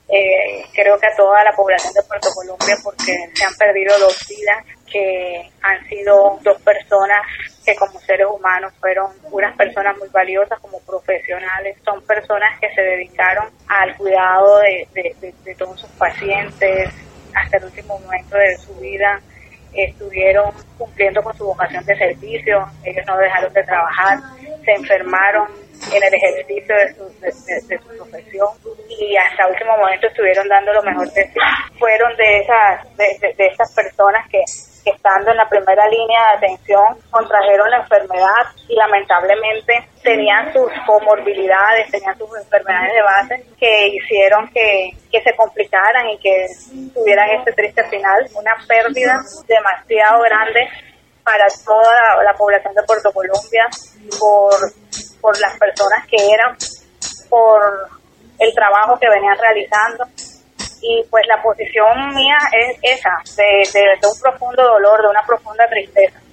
creo que a toda la población de Puerto Colombia, porque se han perdido 2 vidas que han sido 2 personas que como seres humanos fueron unas personas muy valiosas como profesionales. Son personas que se dedicaron al cuidado de todos sus pacientes hasta el último momento de su vida. Estuvieron cumpliendo con su vocación de servicio, ellos no dejaron de trabajar, se enfermaron en el ejercicio de su profesión y hasta el último momento estuvieron dando lo mejor de sí. Fueron de esas personas que estando en la primera línea de atención contrajeron la enfermedad y lamentablemente tenían sus comorbilidades, tenían sus enfermedades de base que hicieron que se complicaran y que tuvieran este triste final, una pérdida demasiado grande para toda la población de Puerto Colombia por las personas que eran, por el trabajo que venían realizando. Y pues la posición mía es esa, de un profundo dolor, de una profunda tristeza.